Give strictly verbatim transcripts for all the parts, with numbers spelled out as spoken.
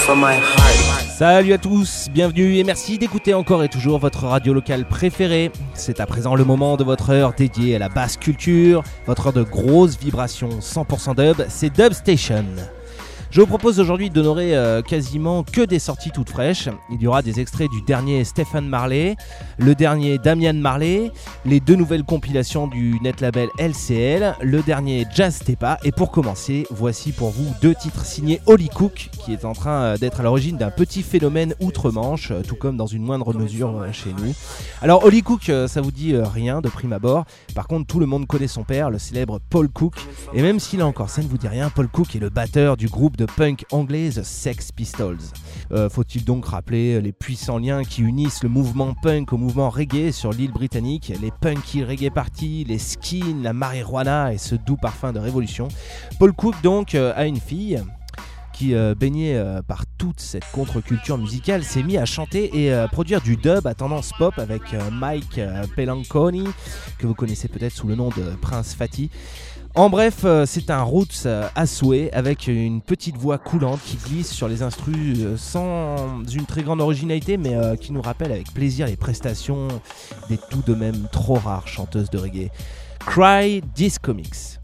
for my heart. Salut à tous, bienvenue et merci d'écouter encore et toujours votre radio locale préférée. C'est à présent le moment de votre heure dédiée à la basse culture, votre heure de grosses vibrations cent pour cent dub, c'est Dub Station. Je vous propose aujourd'hui d'honorer euh, quasiment que des sorties toutes fraîches. Il y aura des extraits du dernier Stephen Marley, le dernier Damian Marley, les deux nouvelles compilations du net label L C L, le dernier Jazz Tepa. Et pour commencer, voici pour vous deux titres signés Holly Cook, qui est en train d'être à l'origine d'un petit phénomène outre-Manche, tout comme dans une moindre mesure chez nous. Alors Holly Cook, ça vous dit rien de prime abord. Par contre, tout le monde connaît son père, le célèbre Paul Cook. Et même si là encore ça ne vous dit rien, Paul Cook est le batteur du groupe de punk anglaise Sex Pistols. Euh, faut-il donc rappeler les puissants liens qui unissent le mouvement punk au mouvement reggae sur l'île britannique, les punky reggae parties, les skins, la marijuana et ce doux parfum de révolution. Paul Cook donc euh, a une fille qui, euh, baigné euh, par toute cette contre-culture musicale, s'est mis à chanter et euh, produire du dub à tendance pop avec euh, Mike euh, Pelanconi, que vous connaissez peut-être sous le nom de Prince Fatty. En bref, euh, c'est un roots euh, à souhait avec une petite voix coulante qui glisse sur les instrus euh, sans une très grande originalité, mais euh, qui nous rappelle avec plaisir les prestations des tout de même trop rares chanteuses de reggae. Cry Disco Mix.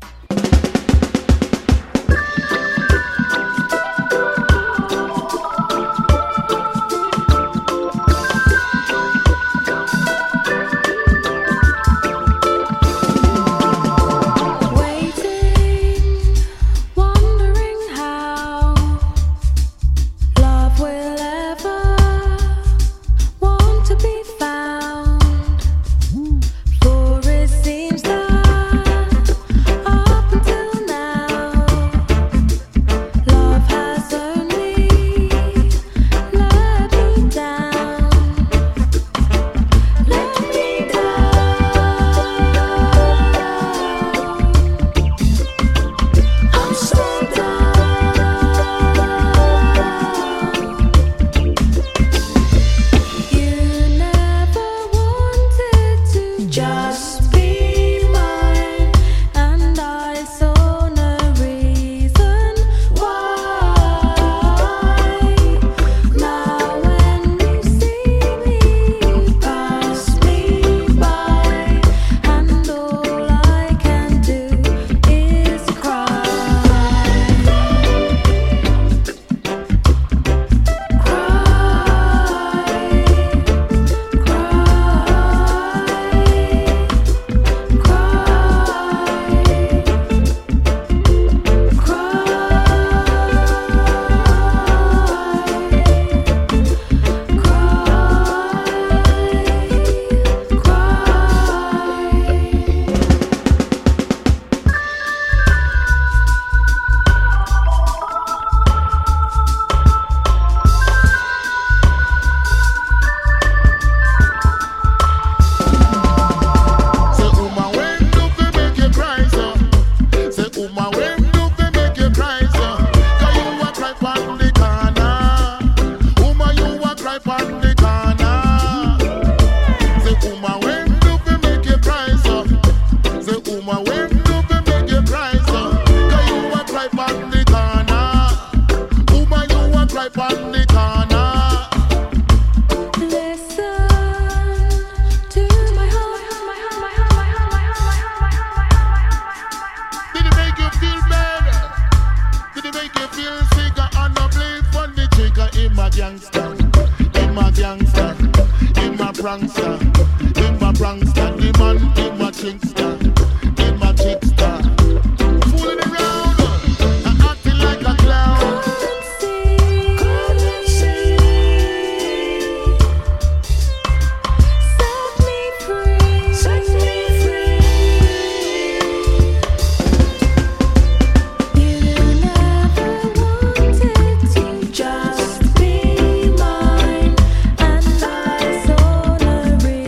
Just be mine, and I so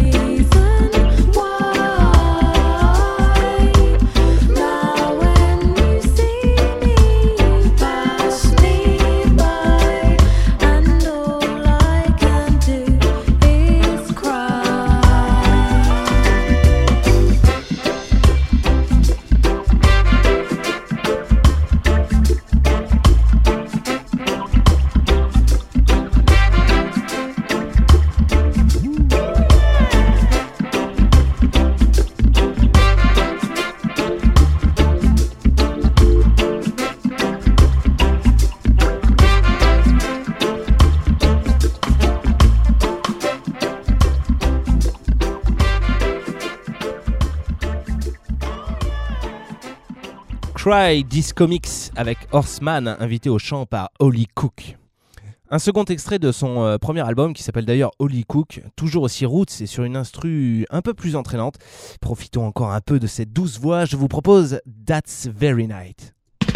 Try This Comics avec Horseman, invité au chant par Holly Cook. Un second extrait de son euh, premier album qui s'appelle d'ailleurs Holly Cook, toujours aussi roots et sur une instru un peu plus entraînante. Profitons encore un peu de cette douce voix, je vous propose That's Very Night.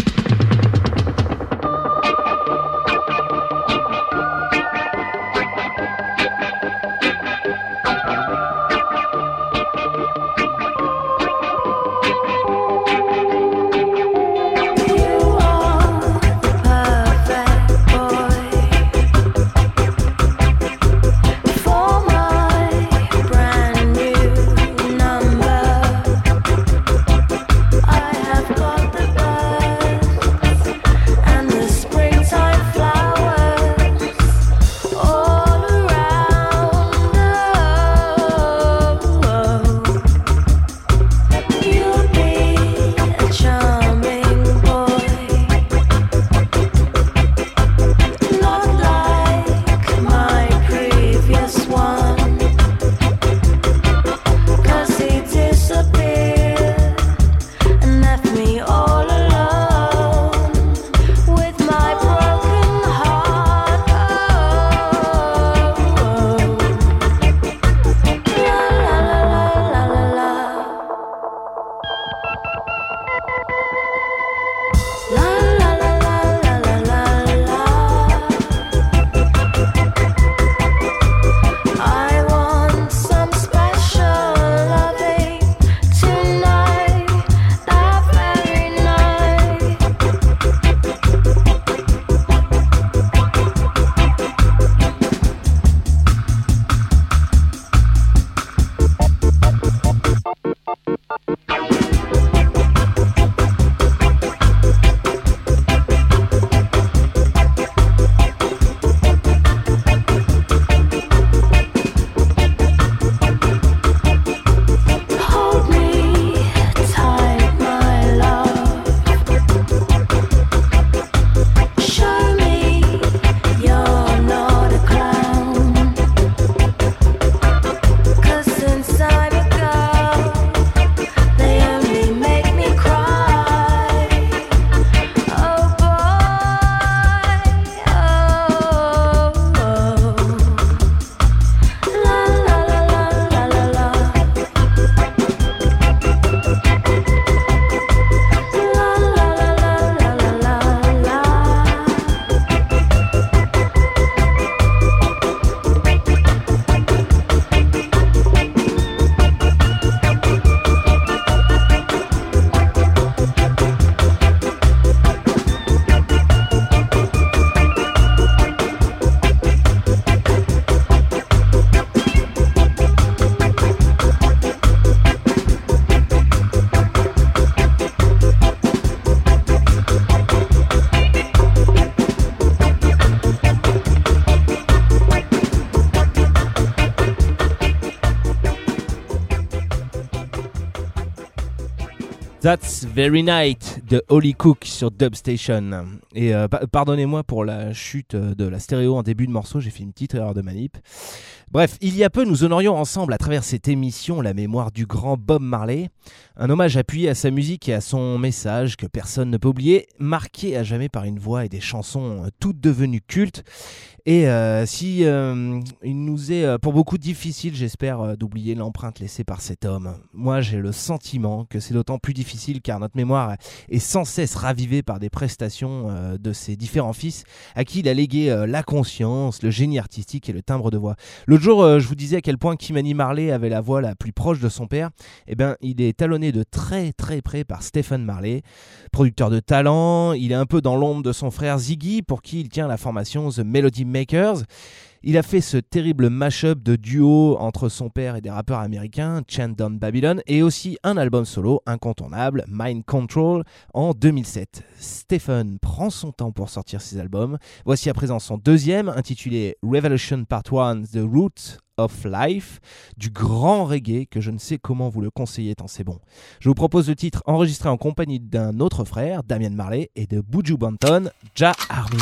That's Very Night de Holly Cook sur Dub Station. Et euh, pa- pardonnez-moi pour la chute de la stéréo en début de morceau, j'ai fait une petite erreur de manip. Bref, il y a peu, nous honorions ensemble à travers cette émission la mémoire du grand Bob Marley. Un hommage appuyé à sa musique et à son message que personne ne peut oublier, marqué à jamais par une voix et des chansons toutes devenues cultes. Et euh, si euh, il nous est pour beaucoup difficile, j'espère, d'oublier l'empreinte laissée par cet homme, moi j'ai le sentiment que c'est d'autant plus difficile car notre mémoire est sans cesse ravivée par des prestations euh, de ses différents fils à qui il a légué euh, la conscience, le génie artistique et le timbre de voix. L'autre jour, euh, je vous disais à quel point Kimani Marley avait la voix la plus proche de son père. Eh bien, il est talonné de très très près par Stephen Marley, producteur de talent. Il est un peu dans l'ombre de son frère Ziggy, pour qui il tient la formation The Melody Makers. Il a fait ce terrible mash-up de duo entre son père et des rappeurs américains, Chant Down Babylon, et aussi un album solo incontournable, Mind Control, en deux mille sept. Stephen prend son temps pour sortir ses albums. Voici à présent son deuxième, intitulé Revolution Part un, The Root of Life, du grand reggae que je ne sais comment vous le conseiller tant c'est bon. Je vous propose le titre enregistré en compagnie d'un autre frère, Damian Marley, et de Buju Banton, Jah Army.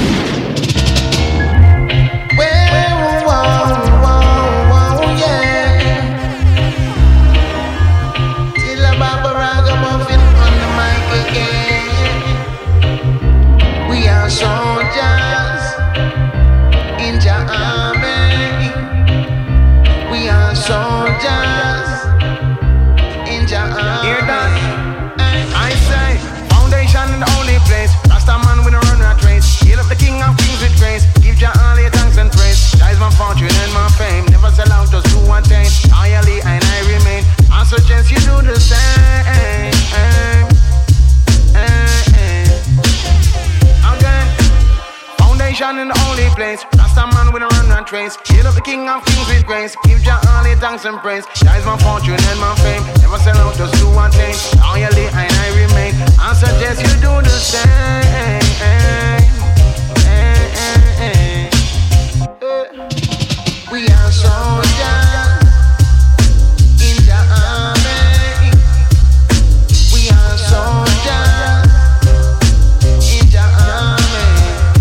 Well, wow, wow, wow, yeah. Till a Baba Ragamuffin on the mic again. the same. Again, foundation in the only place. Rasta man with a run and trace. Kill up the king of kings with grace. Give Jah all the thanks and praise. Jah is my fortune and my fame. Never sell out, just do one thing. Loyally and I remain. I suggest you do the same. We are soldiers in the army. We are soldiers in the army.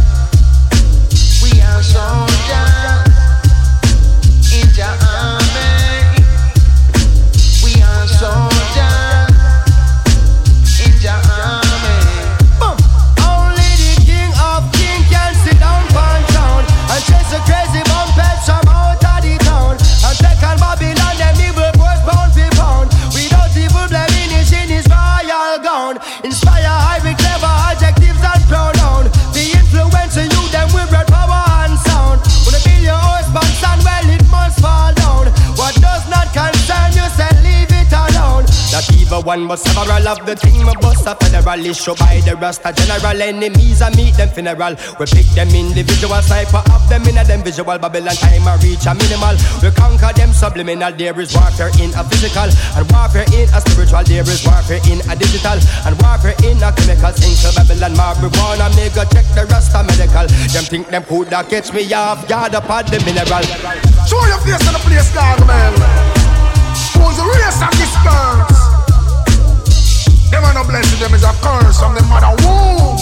We are soldiers in the army. We are soldiers in the army. Boom. Only the king of kings can sit down one town and chase a crazy bomb pets from out of the town and take on Babylon, them evil boys pound for pound. Without evil blemish in his royal gown. Inspire highly clever adjectives and pronoun. The influence of you, them with red power and sound. Wanna be your husband, son, well it must fall down. What does not concern you, say leave it alone. Not even one but several of the thing my bust a federal issue by the Rasta general. Enemies I meet them funeral. We pick them individual, sniper up them in a them visual. Babylon time I reach a minimal. We conquer them subliminal. There is warfare in a physical and warfare in a spiritual. There is warfare in a digital and warfare in a chemical. Into Babylon marijuana, me go check the Rasta medical. Them think them coulda catch me off guard upon the mineral. Show your face on the place, dog, man. Who's the race and disperse? Them are no blessing, them is a curse from the mother womb.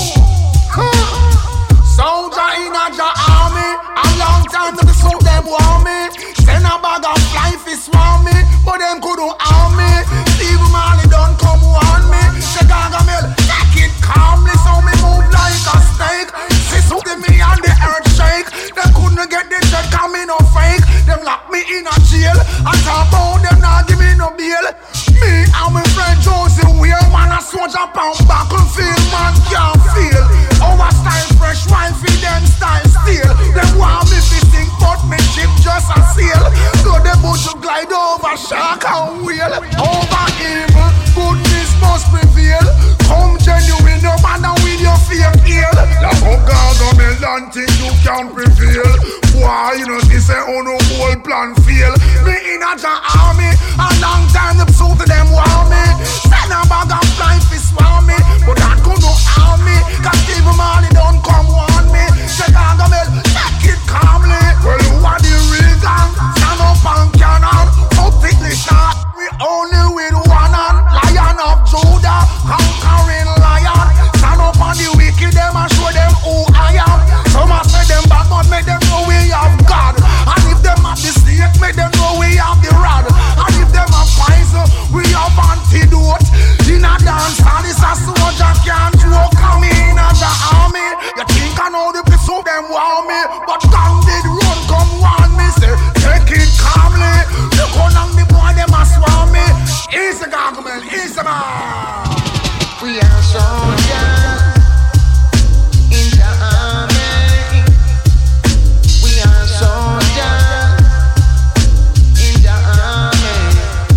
Soldier in a Jah army, a long time to be so them want me. Send a bag of life is want me, but them couldn't harm me. Steve Marley don't come on me. Say Gargamel, take it calmly, so me move like a snake. See so me and the earth shake. They couldn't get the check, cause me no fake. Them lock me in a jail, and talk about them not give me no bail. Me and my friend Josie Wheel, man a soldier pound battlefield, man can't feel. Our style fresh, wine feed them style steel. Them want me to sing, but me ship just a sail. So them bout to glide over shark and whale. Over evil, goodness must prevail. Come genuine, no matter with your fake heel. Like a Gargamel and think you can prevail. Why you know she say oh no whole plan fail. Me in a Jah army, a long time the pursuit of them want me. Send a bag of flying fish want me, but that could no harm me. Cause Steve Marley don't come on me. Say Gargamel, take it calmly. Well you are the real gang, stand up and cannon. Out it the shot, we only with one hand. Lion of Judah, conquering lion. Stand up on the wicked, them and show them who I am. Some a say them bad, but make them know we have God. And if them have the snake, make them know we have the rod. And if them have poison, we have antidote. In a dance, and it's a soldier can't joke. Come in as the army. You think I know the people them want me, but gang did run, come want me. Say, take it calmly. Look how long the boy them a swarm me. Easy Gargamel, easy man. We are soldiers in the army. We are soldiers in the army.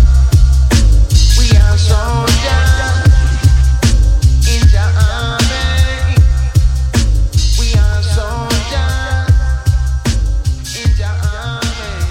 We are soldiers in the army. We are soldiers in the army.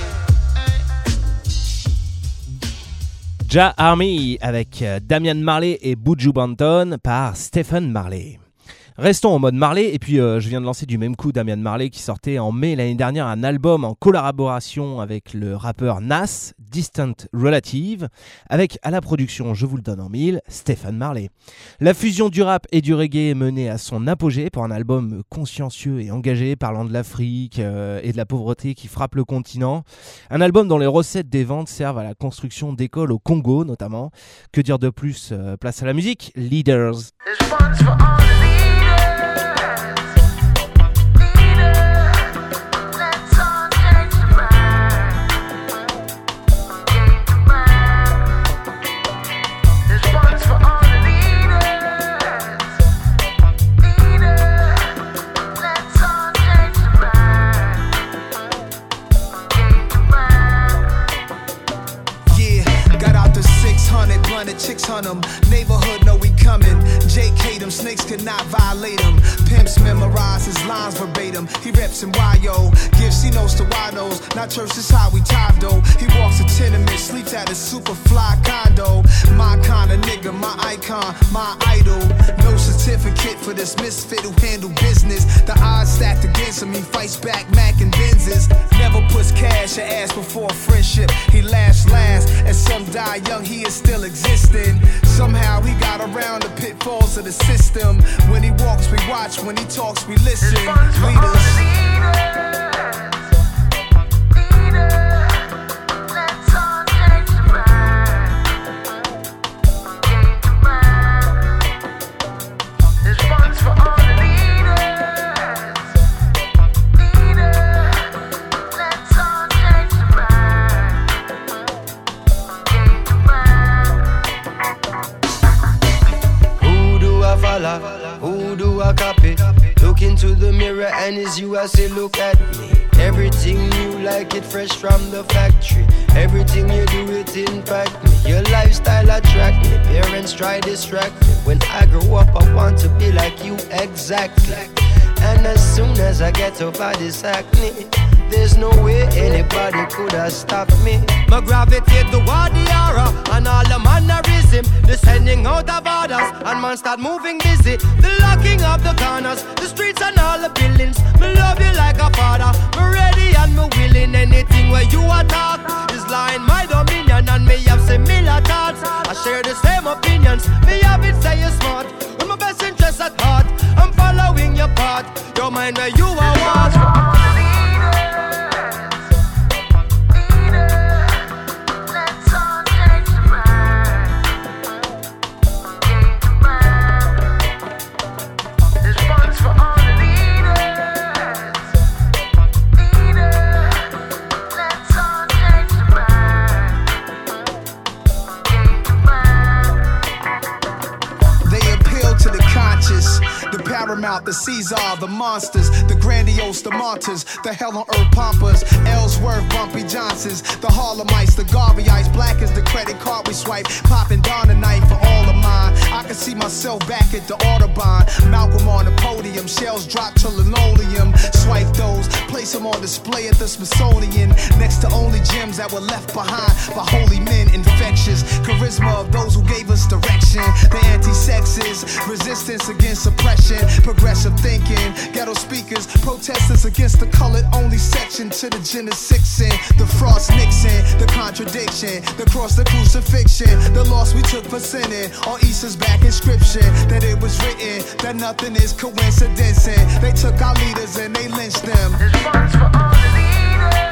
Jah Army avec Damian Marley et Buju Banton par Stephen Marley. Restons en mode Marley, et puis euh, je viens de lancer du même coup Damian Marley qui sortait en mai l'année dernière un album en collaboration avec le rappeur Nas, Distant Relative, avec à la production, je vous le donne en mille, Stephen Marley. La fusion du rap et du reggae est menée à son apogée pour un album consciencieux et engagé parlant de l'Afrique euh, et de la pauvreté qui frappe le continent. Un album dont les recettes des ventes servent à la construction d'écoles au Congo notamment. Que dire de plus, euh, place à la musique, Leaders. Hundred hundred chicks hunt him. Neighborhood know we coming. Jake hate him, snakes cannot violate him. Pimps memorize his lines verbatim. He reps in Y O, gives C-notes to Y-Nos. Not church is how we tithe though. He walks a tenement, sleeps at a super fly condo. My kind of nigga, my icon, my idol. No certificate for this misfit who handle business. The odds stacked against him, he fights back, Mac and Benzes. Never puts cash or ass before friendship. He laughs last, and some die young, he is still existing. Somehow he got around the pitfalls of the system. When he walks, we watch. When he talks, we listen. Leaders. Who do I copy? Look into the mirror and it's you I say look at me. Everything new like it fresh from the factory. Everything you do it impact me. Your lifestyle attract me. Parents try distract me. When I grow up I want to be like you exactly. And as soon as I get over this acne, there's no way anybody could have stopped me. My gravitate toward the aura and all the mannerism, the sending out of orders and man start moving busy. The locking of the corners, the streets and all the buildings. Me love you like a father, me ready and me willing. Anything where you attack is lying my dominion, and me have similar thoughts. I share the same opinions. Me have it say you're smart, with my best interest at heart. I'm following your path, your mind where you are what. Paramount, the Caesar, the monsters, the grandiose, the martyrs, the hell on earth pompers, Ellsworth, Bumpy Johnsons, the Harlemites, the Garveyites, black as the credit card we swipe, popping down the night for all of mine. I can see myself back at the Audubon, Malcolm on the podium, shells drop to linoleum, swipe those, place them on display at the Smithsonian, next to only gems that were left behind by holy men, infectious charisma of those who gave us direction, the anti-sexes, resistance against oppression, progressive thinking, ghetto speakers, protesters against the colored only section, to the Jenna Sixen, the Frost Nixon, the contradiction, the cross, the crucifixion, the loss we took for sinning, on Easter's back inscription, that it was written, that nothing is coincidence, and they took our leaders and they lynched them. This one's for all the leaders.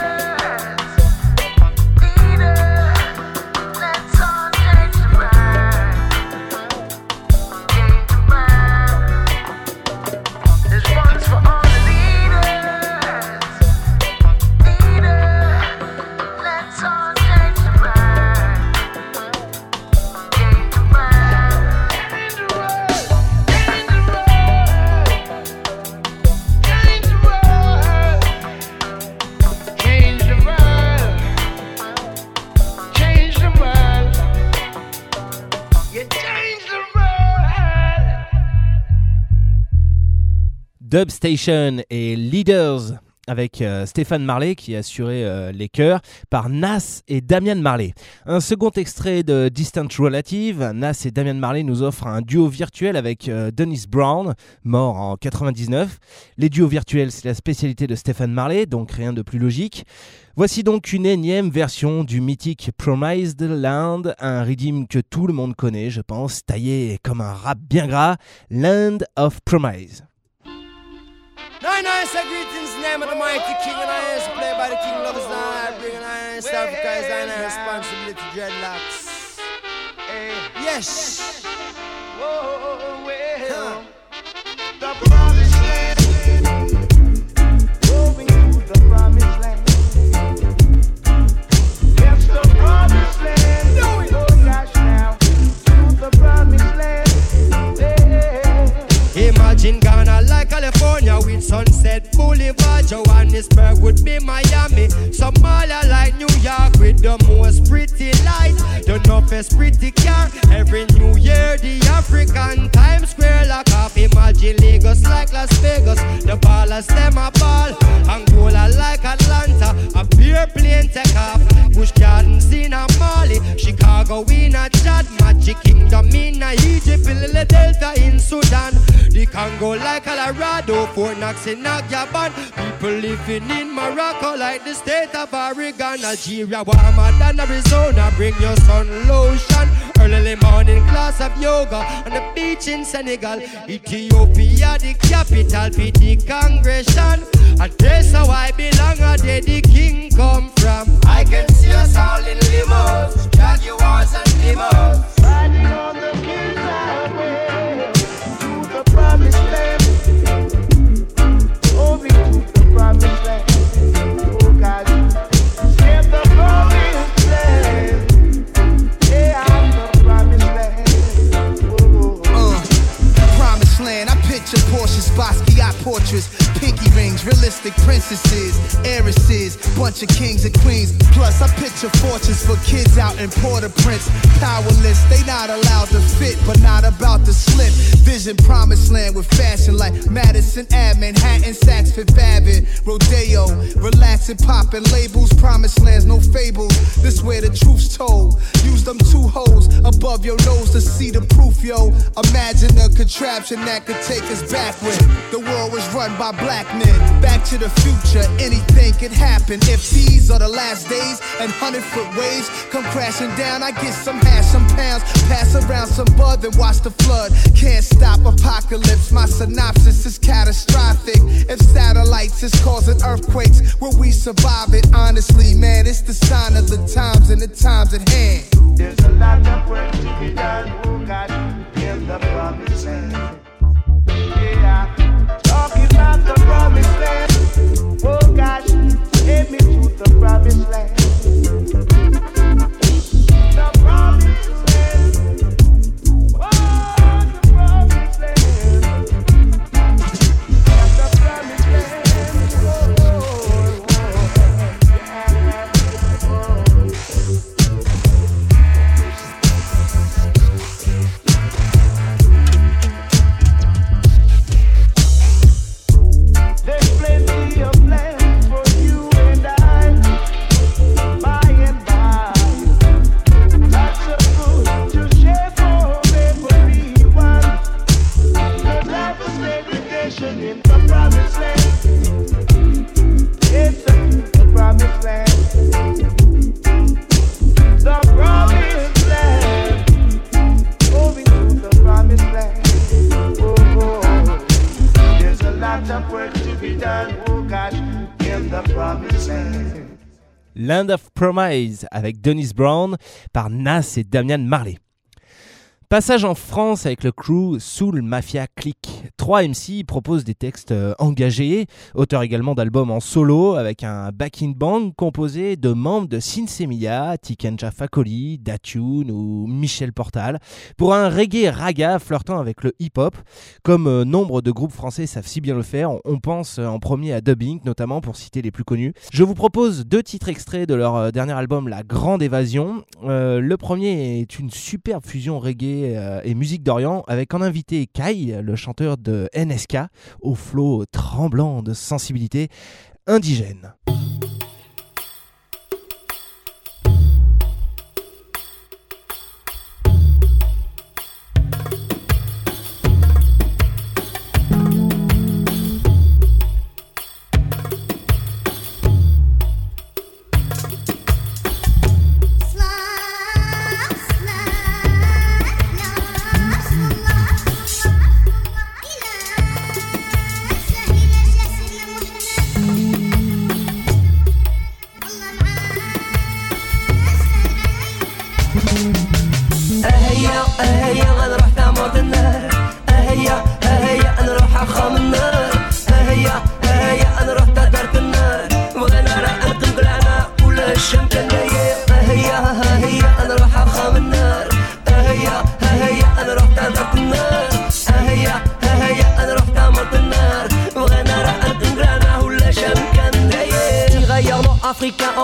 Dub Station et Leaders avec euh, Stéphane Marley qui a assuré euh, les chœurs par Nas et Damian Marley. Un second extrait de Distant Relative, Nas et Damian Marley nous offrent un duo virtuel avec euh, Dennis Brown, mort en quatre-vingt-dix-neuf. Les duos virtuels, c'est la spécialité de Stéphane Marley, donc rien de plus logique. Voici donc une énième version du mythique Promised Land, un rhythm que tout le monde connaît, je pense, taillé comme un rap bien gras, Land of Promise. Nine nine say greetings in the name of the mighty king, and I am played by the king lovers and I bring an iron star for Christ and I responsibility dreadlocks. Hey. Yes. Whoa, well. Huh. The promised land. Moving to the promised land. Yes, the promised land. Do it. Oh gosh now. To the promised land. Hey. Imagine Ghana like California with sunset Boulevard, Johannesburg would be Miami. Somalia like New York with the most pretty light. The toughest pretty car. Every New Year, the African Times Square lock off. Imagine Lagos like Las Vegas. The ballers them a ball. Angola like Atlanta. A beer plane take off. Bush Gardens in a Mali. Chicago in a Chad. Magic Kingdom in a Egypt. Delta in Sudan. The Congo like Colorado. Fort Knox in a Gabon. People living in Morocco like the state of Oregon. Algeria warmer than Arizona. Bring your sun lotion. Early morning class of yoga on the beach in Senegal. Ethiopia the capital for the congregation. And that's how I belong. And there the king come from. I can see us all in limos, Jaguars and limos. Riding on the king's highway to the promised land. Moving to the promised land. Oh God, in the promised land. Yeah, I'm the promised land. Oh. Uh, promised land. I picture Porsches, Basquiat portraits, pinky rings, realistic princesses, heiresses, bunch of kings and queens. Plus, I picture fortunes for kids out in Port-au-Prince. Powerless, they not allowed to fit, but not about to slip. Vision promised land with fashion like Madison Ave, Manhattan, Saks Fifth Avenue, Rodeo. Relaxing, popping labels, promised lands, no fables. This where the truth's told. Use them two holes above your nose to see the proof, yo. Imagine a contraption that could take us backward. The world was run by black men. Back to the future, anything could happen. If these are the last days and hundred foot waves come crashing down, I get some hash, some pounds, pass around some bud, then watch the flood. Can't stop apocalypse, my synopsis is catastrophic. If satellites is causing earthquakes, will we survive it? Honestly, man, it's the sign of the times and the times at hand. There's a lot of work to be done, oh God, in the promised land. Yeah, talking about the promised land. Oh gosh, take me to the promised land. The promised land. Oh, the promised land. The promised land. Oh, oh, oh, yeah. Oh. There's plenty of land for you and I, by and by. Lots of food to share for everyone. The life of segregation in the promised land. It's the promised land. The promised land. Moving to the promised land. Oh, oh. There's a lot of work to be done, oh gosh, in the promised land. Land of Promise avec Dennis Brown par Nas et Damian Marley. Passage en France avec le crew Soul Mafia Click. Trois M C proposent des textes euh, engagés, auteurs également d'albums en solo avec un backing band composé de membres de Sinsemilia, Tikenja Fakoli, Datune ou Michel Portal, pour un reggae raga flirtant avec le hip-hop. Comme euh, nombre de groupes français savent si bien le faire, on, on pense euh, en premier à Dubbing, notamment pour citer les plus connus. Je vous propose deux titres extraits de leur euh, dernier album La Grande Évasion. Euh, le premier est une superbe fusion reggae et musique d'Orient avec en invité Kai, le chanteur de N S K, au flow tremblant de sensibilité indigène.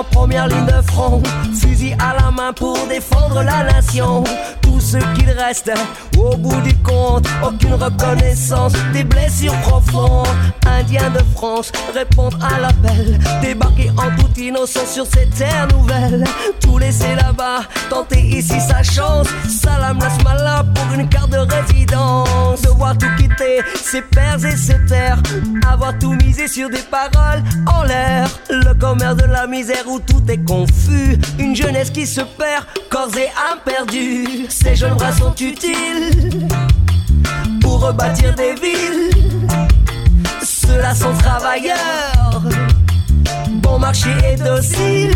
en première ligne de front, fusil à la main pour défendre la nation. Tout ce qu'il reste au bout du compte, aucune reconnaissance, des blessures profondes. Indiens de France répondent à l'appel, débarquer en toute innocence sur ces terres nouvelles. Tout laisser là-bas, tenter ici sa chance. Salam Lasmala pour une carte de résidence. Devoir tout quitter, ses pères et ses terres, avoir tout misé sur des paroles en l'air. Le commerce de la misère où tout est confus, une jeunesse qui se perd, corps et âme perdus. Ces jeunes bras sont utiles pour rebâtir des villes. Ceux-là sont travailleurs, bon marché et docile.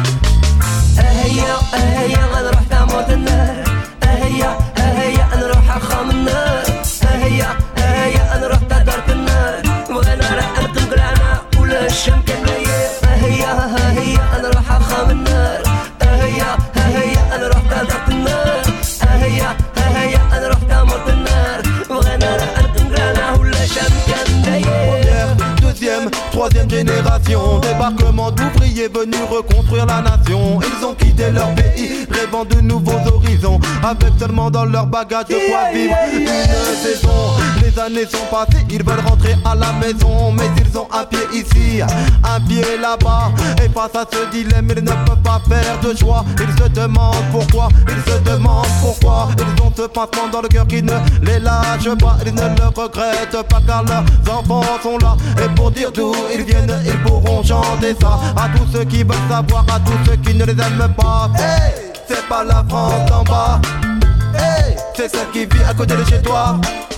هيا هيا غنروح تموت النار. هيا هيا نروح أخام النار. هيا هيا نروح تدارك النار. بغينا راح نقم قلعنا ولا الشم كنايا. هيا هيا نروح أخام النار. هيا هيا نروح تدارك النار. هيا هيا نروح تموت النار. بغينا راح نقم قلعنا ولا الشم كنايا. Deuxième, troisième génération, débarquement d'ouvriers venus reconstruire la nation. Ils ont quitté leur pays, rêvant de nouveaux horizons, avec seulement dans leur bagage de quoi vivre une saison. Les années sont passées, ils veulent rentrer à la maison, mais ils ont un pied ici, un pied là-bas. Et face à ce dilemme, ils ne peuvent pas faire de choix. Ils se demandent pourquoi, ils se demandent pourquoi. Ils ont ce pincement dans le cœur qui ne les lâche pas. Ils ne le regrettent pas car leurs enfants sont là. Et pour dire d'où ils viennent, ils pourront chanter ça à tous ceux qui veulent savoir, à tous ceux qui ne les aiment pas. Hey, c'est pas la France d'en bas. Hey, c'est celle qui vit à côté de chez toi.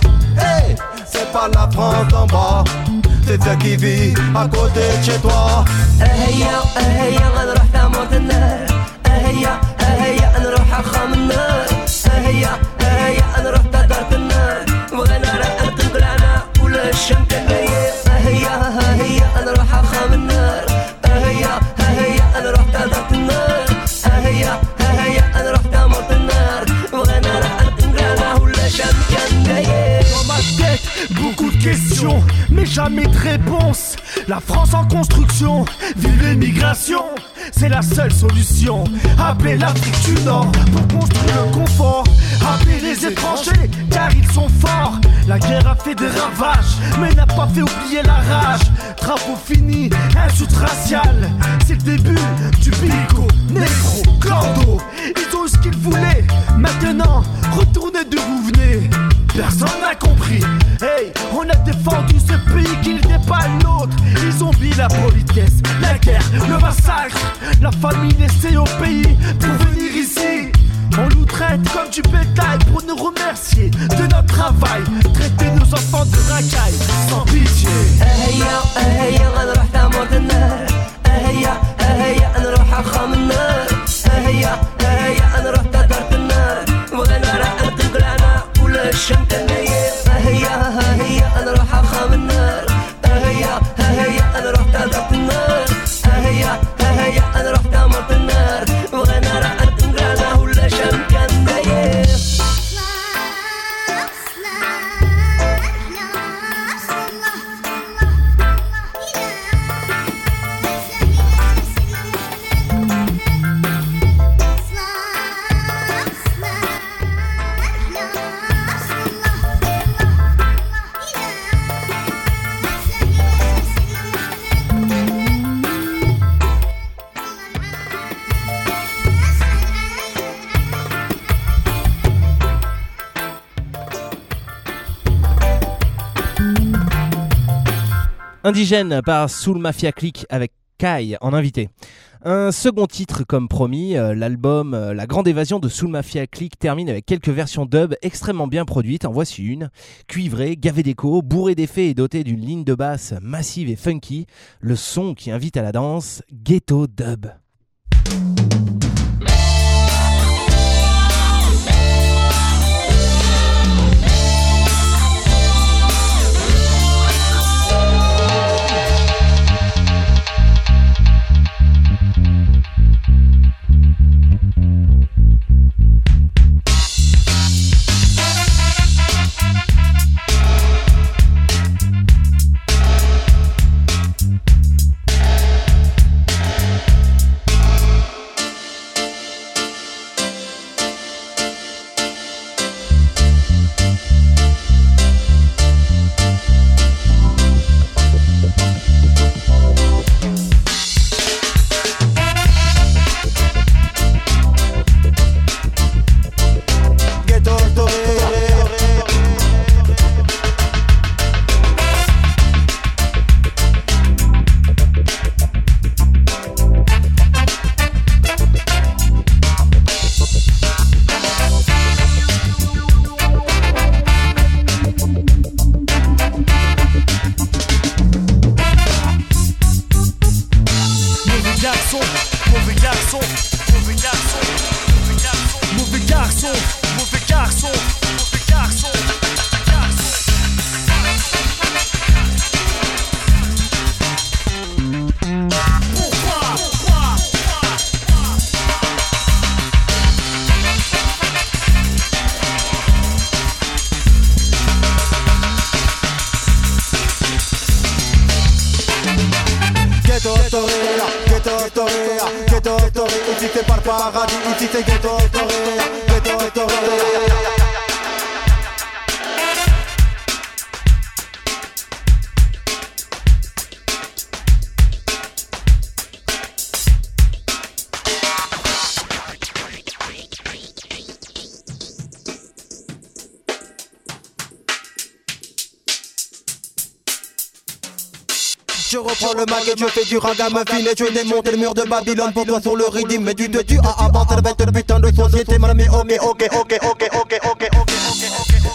Hey, c'est pas la France d'en bas. C'est celle qui vit à côté de chez toi. هيا هيا غنروح تموت النار. هيا هيا نروح أخام النار. هيا هيا نروح تدارك النار. بغينا راح نقم قلعنا ولا الشم كنايا. هيا هيا نروح أخام النار. هيا هيا نروح تدارك النار. هيا هيا نروح تموت النار. بغينا راح نقم قلعنا ولا الشم كنايا. Dans ma tête, beaucoup de questions, mais jamais de réponse. La France en construction, vive l'émigration, c'est la seule solution. Appelez l'Afrique du Nord pour construire le confort. Appelez les étrangers, car ils sont forts. La guerre a fait des ravages, mais n'a pas fait oublier la rage. Travaux finis, insulte raciale, c'est le début du bico, négro, clando. Ils ont eu ce qu'ils voulaient, maintenant retournez d'où vous venez. Personne n'a compris. Hey, on a défendu ce pays qui n'était pas le nôtre. Ils ont mis la politesse, la guerre, le massacre. La famille laissée au pays pour venir ici. On nous traite comme du bétail pour nous remercier de notre travail. Traiter nos enfants de racailles sans pitié. هيا هيا غنروح تموت النار. هيا هيا نروح أخام النار. هيا هيا نروح تدارك النار. بغينا راح نقم قلعنا ولا الشم كنايا. هيا هيا نروح أخام النار. هيا هيا نروح تدارك النار. هيا هيا نروح تموت النار. بغينا راح نقم قلعنا ولا الشم كنايا. Indigène par Soul Mafia Click avec Kai en invité. Un second titre comme promis, euh, l'album euh, La Grande Évasion de Soul Mafia Click termine avec quelques versions dub extrêmement bien produites. En voici une, cuivrée, gavée d'écho, bourrée d'effets et dotée d'une ligne de basse massive et funky. Le son qui invite à la danse, Ghetto Dub. Story, Ghetto Story, ici c'est pas le paradis, ici c'est Ghetto Story, Ghetto Story. Je reprends le mag et je fais du ragamuffin et je démonte le mur de Babylone pour toi sur le rythme. Mais tu te tues à avancer avec cette putain de société, mon ami. Ok, ok, ok, ok, ok, ok, ok, ok, ok.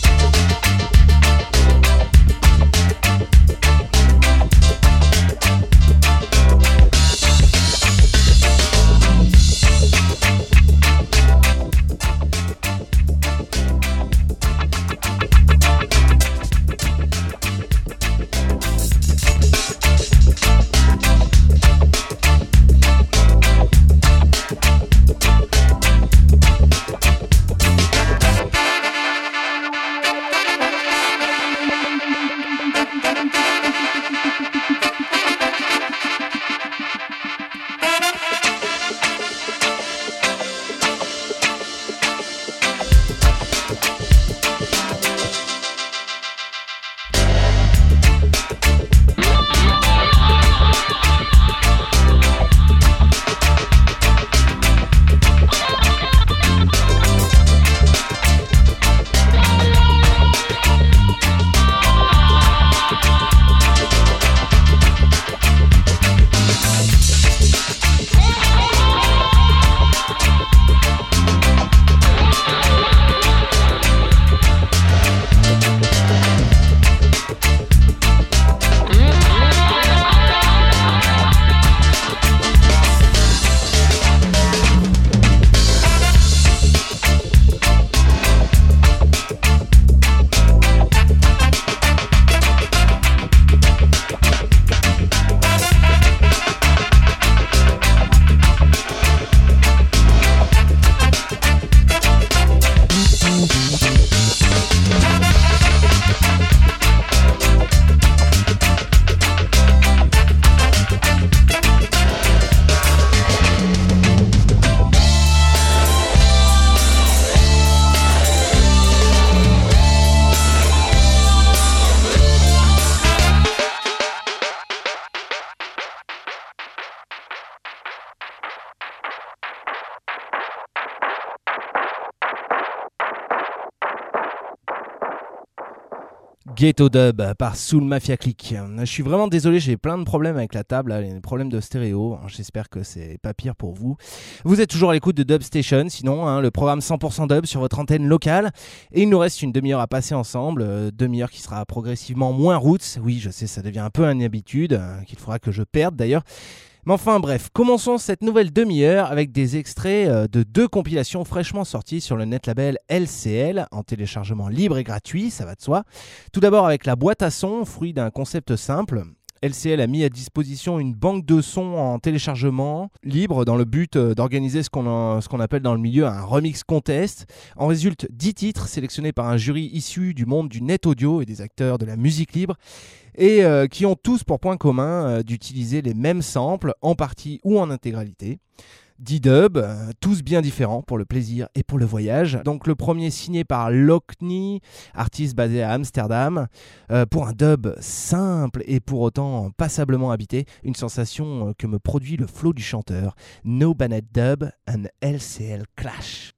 Ghetto Dub par Soul Mafia Click. Je suis vraiment désolé, j'ai plein de problèmes avec la table, là, des problèmes de stéréo. J'espère que c'est pas pire pour vous. Vous êtes toujours à l'écoute de Dub Station, sinon hein, le programme cent pour cent Dub sur votre antenne locale. Et il nous reste une demi-heure à passer ensemble, euh, demi-heure qui sera progressivement moins roots. Oui, je sais, ça devient un peu une habitude, euh, qu'il faudra que je perde d'ailleurs. Mais enfin bref, commençons cette nouvelle demi-heure avec des extraits de deux compilations fraîchement sorties sur le net label L C L en téléchargement libre et gratuit, ça va de soi. Tout d'abord avec la boîte à son, fruit d'un concept simple. L C L a mis à disposition une banque de sons en téléchargement libre dans le but d'organiser ce qu'on, a, ce qu'on appelle dans le milieu un remix contest. En résulte dix titres sélectionnés par un jury issu du monde du net audio et des acteurs de la musique libre et euh, qui ont tous pour point commun euh, d'utiliser les mêmes samples en partie ou en intégralité. dix dubs, euh, tous bien différents pour le plaisir et pour le voyage. Donc le premier signé par Lockney, artiste basé à Amsterdam, euh, pour un dub simple et pour autant passablement habité, une sensation que me produit le flow du chanteur. No Banned Dub, un L C L clash.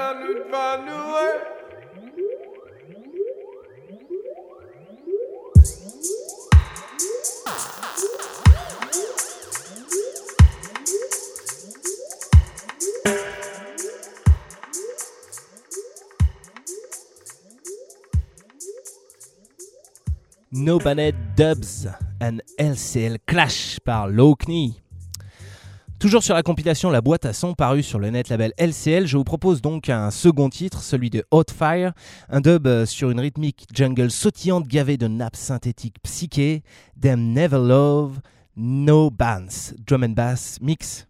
No Banned Dubs and L C L Clash par Low-Knee. Toujours sur la compilation La Boîte à Son parue sur le net label L C L, je vous propose donc un second titre, celui de Hot Fire, un dub sur une rythmique jungle sautillante gavée de nappes synthétiques psychées, Them Never Love, No Bands, drum and bass mix.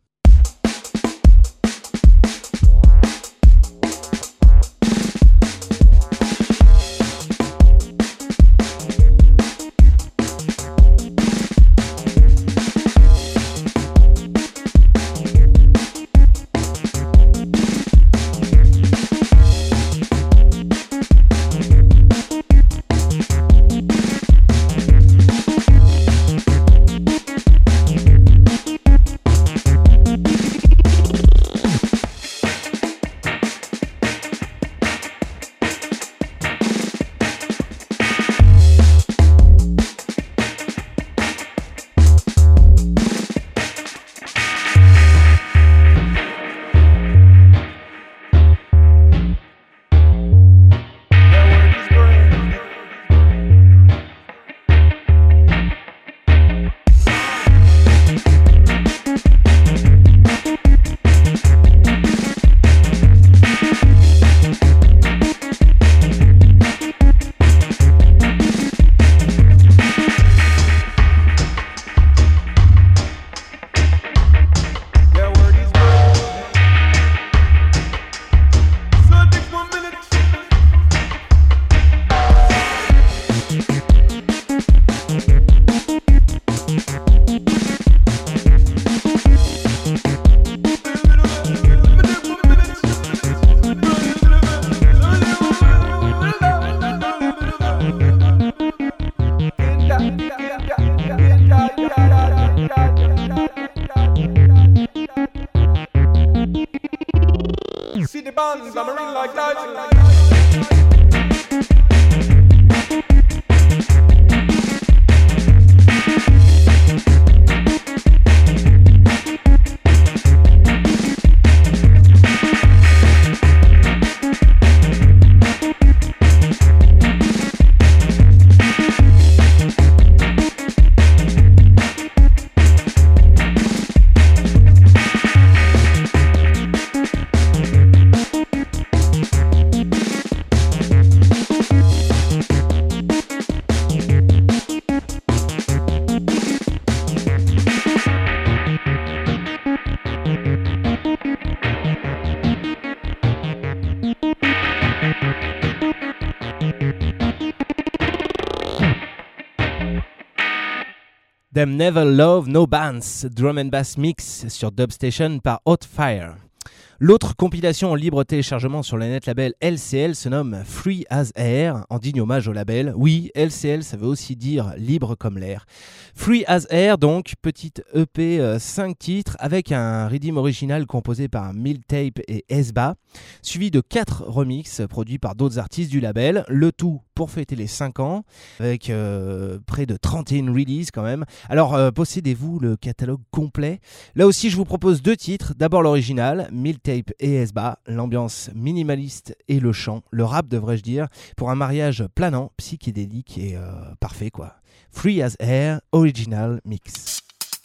Them Never Love, No Bands, drum and bass mix sur Dubstation par Hot Fire. L'autre compilation en libre téléchargement sur le net label L C L se nomme Free as Air, en digne hommage au label. Oui, L C L, ça veut aussi dire libre comme l'air. Free as Air, donc, petite E P euh, cinq titres avec un rhythm original composé par Miltape et Esba, suivi de quatre remixes produits par d'autres artistes du label, le tout pour fêter les cinq ans, avec euh, près de trente et un releases quand même. Alors, euh, possédez-vous le catalogue complet. Là aussi, je vous propose deux titres. D'abord l'original, Miltape et Esba, l'ambiance minimaliste et le chant, le rap devrais-je dire, pour un mariage planant, psychédélique et euh, parfait quoi. Free as Air, original mix.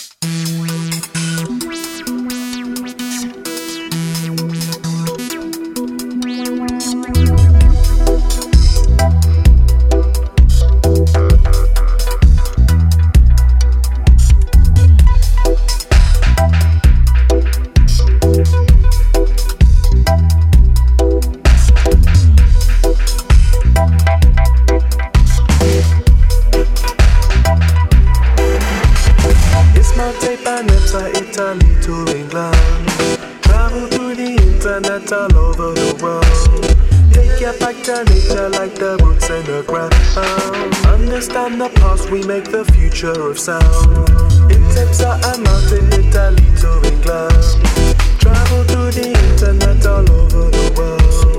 Italy to England, travel to the internet all over the world. Take you back to nature like the roots in the ground. Understand the past, we make the future of sound. It takes a mountain, Italy to England, travel to the internet all over the world.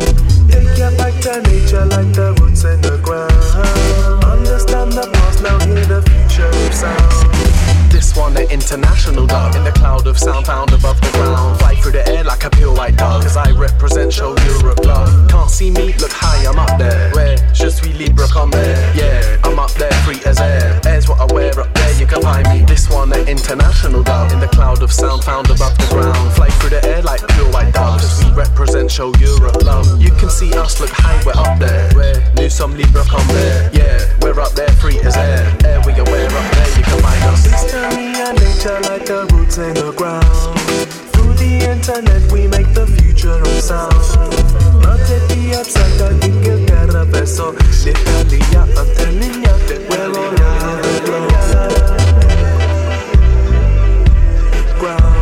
from Libra come there. Yeah, we're up there, free as air. Air we aware up there, you can find us. History and nature like the roots in the ground. Through the internet we make the future of sound. Materia psata ingilterra verso l'Italia. I'm telling ya that we're all over the globe. Ground.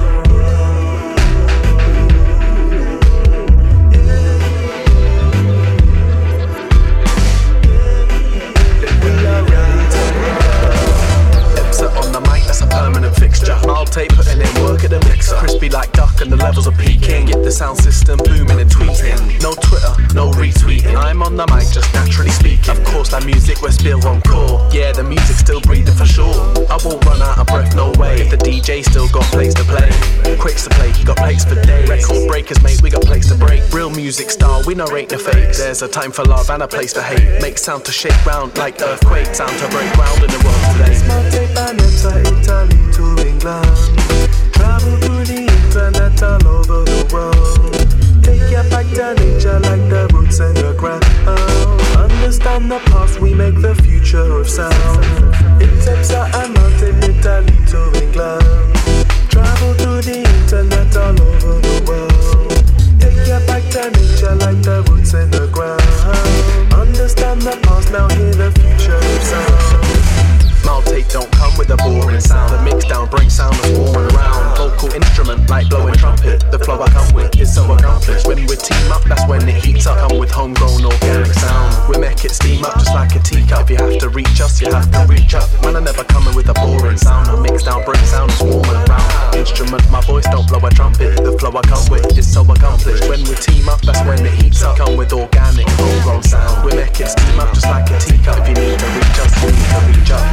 Permanent fixture. I'll take putting in work at the mixer. Crispy like duck and the levels are peaking. Get the sound system booming and tweeting. No Twitter, no retweeting. I'm on the mic just naturally speaking. Of course that music we're still on core. Yeah, the music's still breathing for sure. I won't run out of breath, no way. If the D J still got plays to play, Quakes to play, he got plays for days. Record breakers, mate, we got plays to break. Real music style, we narrate the fakes. There's a time for love and a place to hate. Make sound to shake round like earthquake. Sound to break ground in the world today. Italy to England. Travel through the internet all over the world. Take you back to nature like the roots in the ground. Understand the past, we make the future of sound. It takes a mountain Italy to England. Travel through the internet all over the world. Take you back to nature like the roots in the ground. Understand the past, now hear the future of sound. Maltape don't come with a boring sound. The mix down brings sound that's warm and round. Vocal instrument like blowing trumpet. The flow I come with is so accomplished. When we team up, that's when it heats up. Come with homegrown organic sound. We make it steam up just like a teacup. You have to reach us, you have to reach up. Man, I never coming with a boring sound. The mix down brings sound that's warm and round. Instrument, my voice don't blow a trumpet. The flow I come with is so accomplished. When we team up, that's when it heats up. Come with organic homegrown sound. We make it steam up just like a teacup. If you need to reach us, you need to reach up.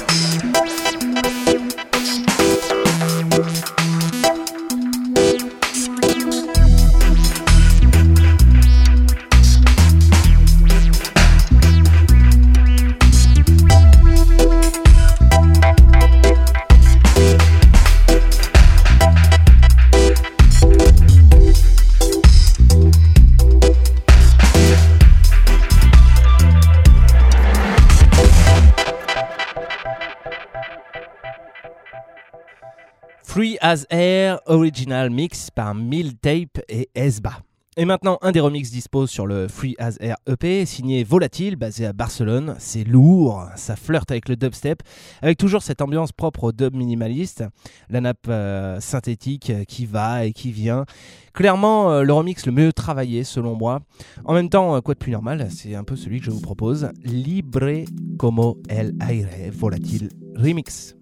Free as Air, original mix par Miltape et Esba. Et maintenant, un des remixes dispose sur le Free as Air E P, signé Volatile, basé à Barcelone. C'est lourd, ça flirte avec le dubstep, avec toujours cette ambiance propre au dub minimaliste, la nappe euh, synthétique qui va et qui vient. Clairement, euh, le remix le mieux travaillé selon moi. En même temps, euh, quoi de plus normal, c'est un peu celui que je vous propose. Libre como el aire, Volatile remix.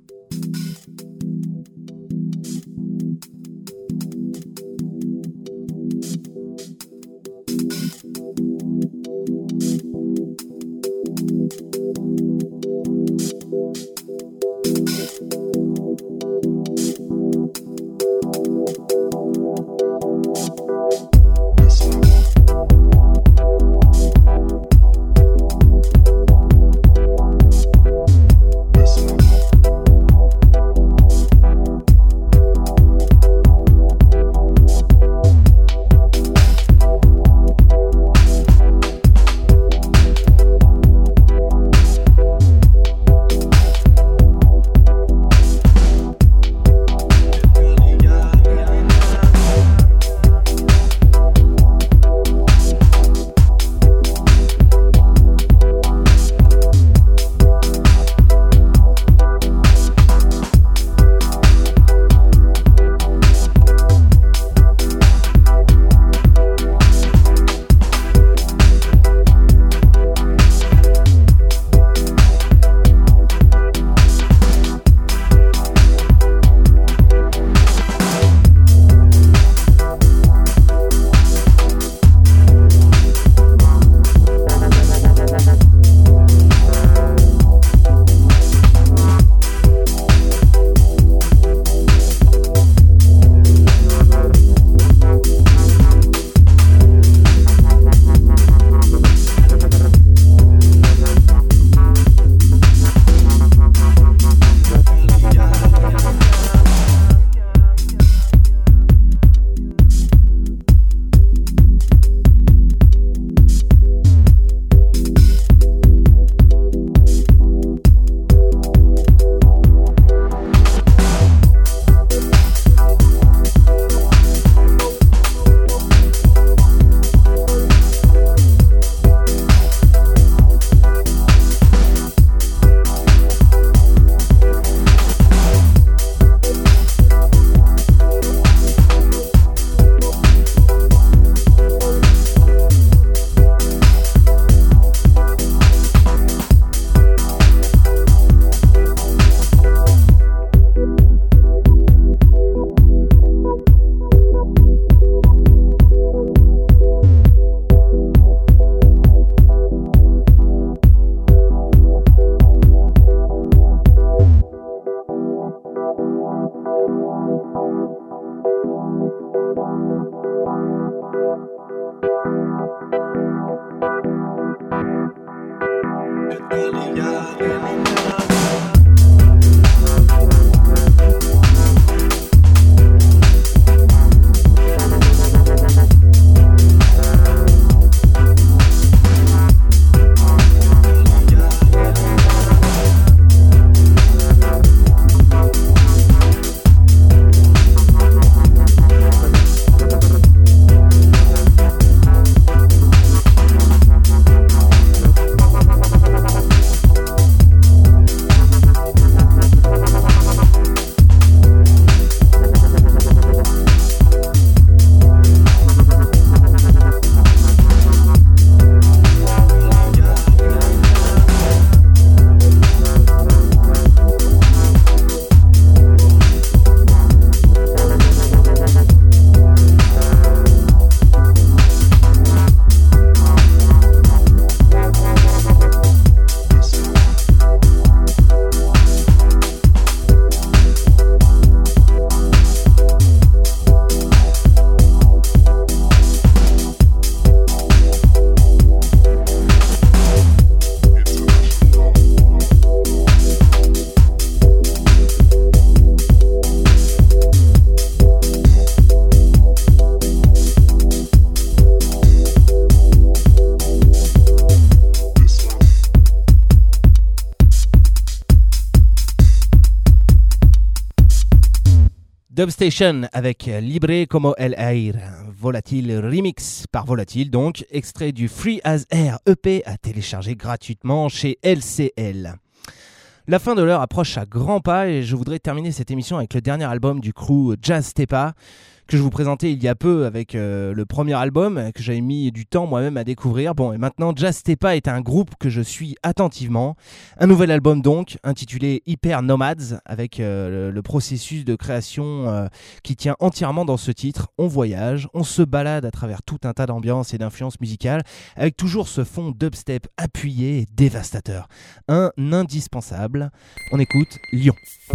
This Dubstation avec Libre como el aire, Volatile remix par Volatile donc, extrait du Free as Air E P à télécharger gratuitement chez L C L. La fin de l'heure approche à grands pas et je voudrais terminer cette émission avec le dernier album du crew Jazz Tepa que je vous présentais il y a peu avec euh, le premier album que j'avais mis du temps moi-même à découvrir. Bon, et maintenant Jazz Tepa est un groupe que je suis attentivement. Un nouvel album donc, intitulé Hyper Nomads, avec euh, le, le processus de création euh, qui tient entièrement dans ce titre. On voyage, on se balade à travers tout un tas d'ambiances et d'influences musicales, avec toujours ce fond dubstep appuyé et dévastateur. Un indispensable. On écoute Lyon.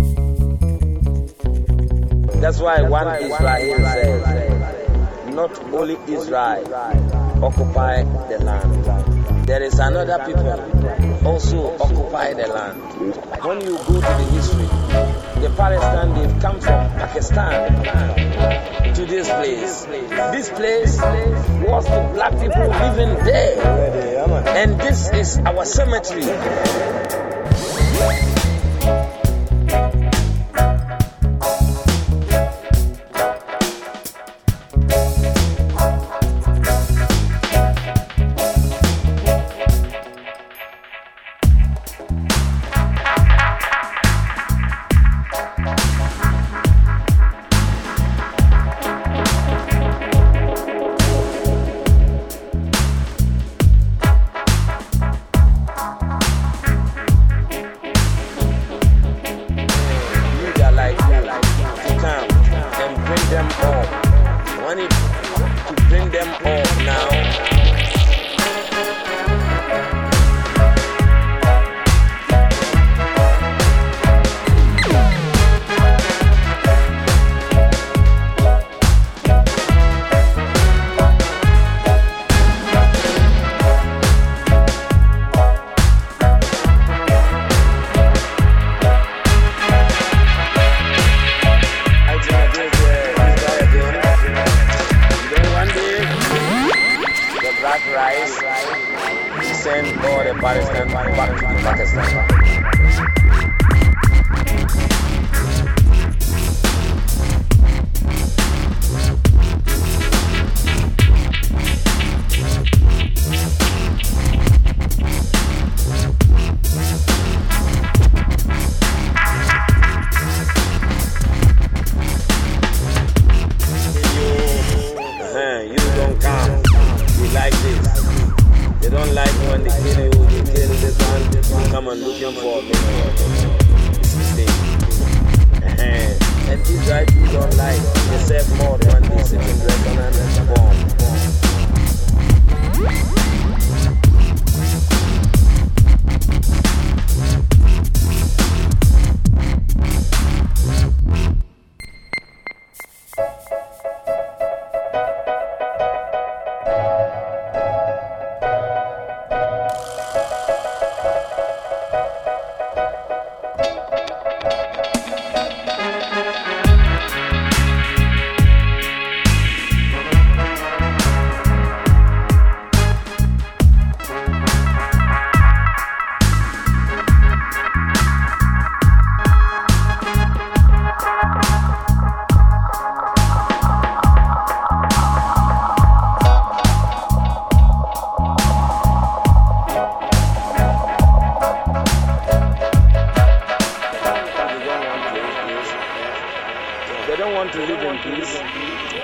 That's why one Israel says, not only Israel occupy the land, there is another people also occupy the land. When you go to the history, the Palestine, they've come from Pakistan to this place. This place was the black people living there, and this is our cemetery.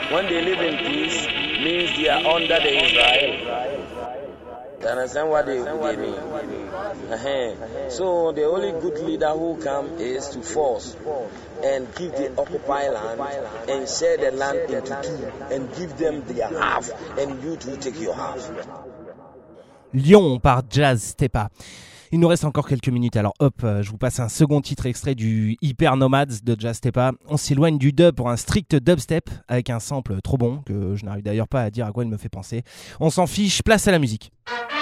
when they live in peace, means they are under the Israel. You understand what they, they mean? Uh-huh. So the only good leader who comes is to force and give the occupied land and share the land into two and give them their half and you to take your half. Lyon par Jazz Stepa. Il nous reste encore quelques minutes, alors hop, je vous passe un second titre extrait du Hyper Nomads de Jazz Stepa. On s'éloigne du dub pour un strict dubstep avec un sample trop bon, que je n'arrive d'ailleurs pas à dire à quoi il me fait penser. On s'en fiche, place à la musique.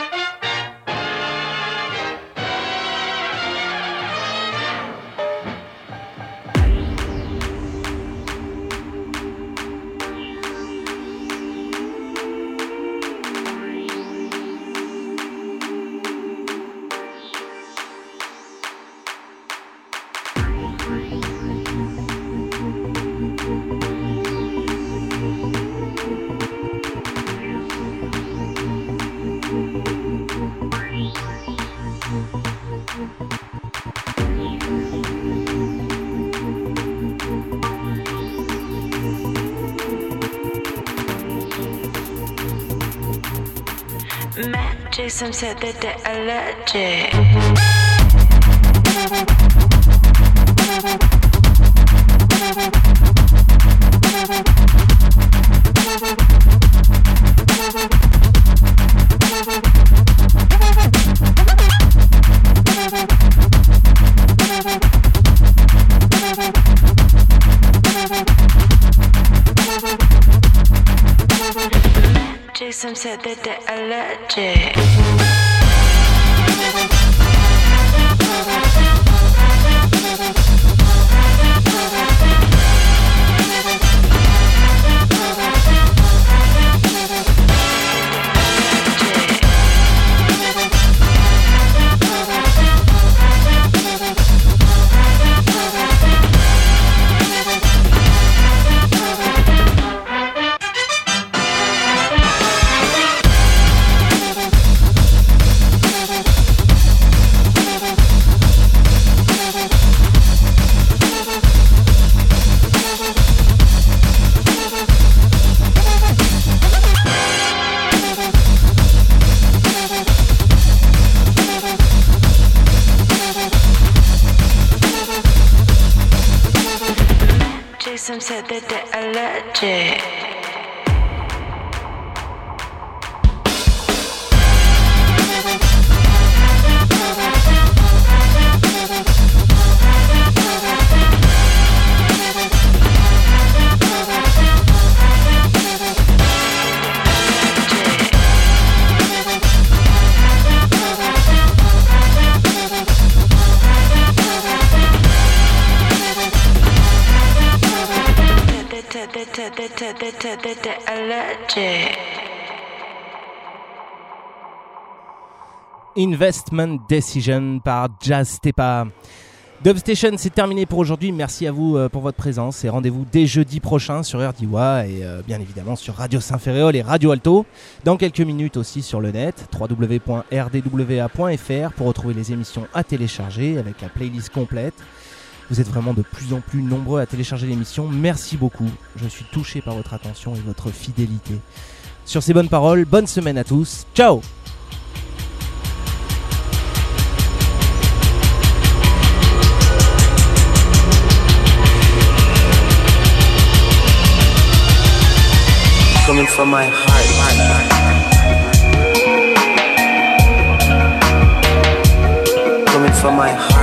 Matt Jason said that they're allergic. Jason said that they're allergic. Jason said that they're allergic. Investment Decision par Jazz Stepa. Dubstation, c'est terminé pour aujourd'hui. Merci à vous pour votre présence et rendez-vous dès jeudi prochain sur R D W et euh, bien évidemment sur Radio Saint-Ferréol et Radio Alto. Dans quelques minutes aussi sur le net, w w w point r d w a point f r pour retrouver les émissions à télécharger avec la playlist complète. Vous êtes vraiment de plus en plus nombreux à télécharger l'émission. Merci beaucoup. Je suis touché par votre attention et votre fidélité. Sur ces bonnes paroles, bonne semaine à tous. Ciao! Coming from my heart, coming from my heart.